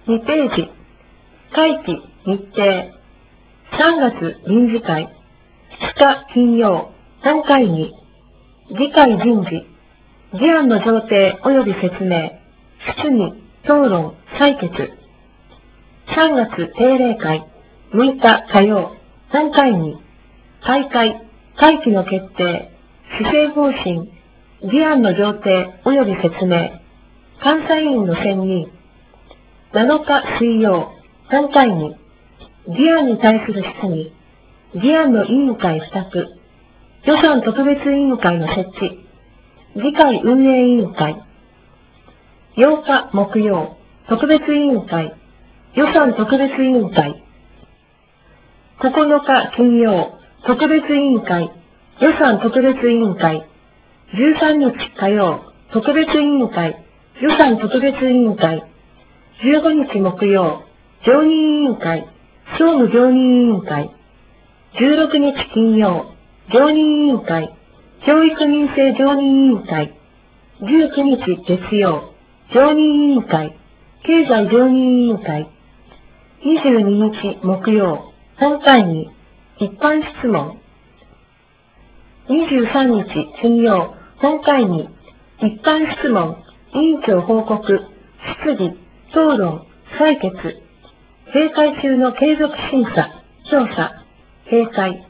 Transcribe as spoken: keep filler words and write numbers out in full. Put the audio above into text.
にページ、会期日程、さんがつ臨時会、しちにち金曜、本会議、議会人事、議案の上程及び説明、質疑、討論、採決。さんがつ定例会、むいか火曜、本会議、開会、会期の決定、施政方針、議案の上程及び説明、監査委員の選任。なのか水曜、本会議、議案に対する質疑、議案の委員会付託、予算特別委員会の設置、議会運営委員会。ようか木曜、特別委員会、予算特別委員会。ここのか金曜、特別委員会、予算特別委員会。じゅうさんにち火曜、特別委員会、予算特別委員会。じゅうごにち木曜、常任委員会、総務常任委員会。じゅうろくにち金曜、常任委員会、教育民生常任委員会。じゅうくにち月曜、常任委員会、経済常任委員会。にじゅうににち木曜、本会議、一般質問。にじゅうさんにち金曜、本会議、一般質問、委員長報告、質疑、討論、採決。閉会中の継続審査、調査、閉会。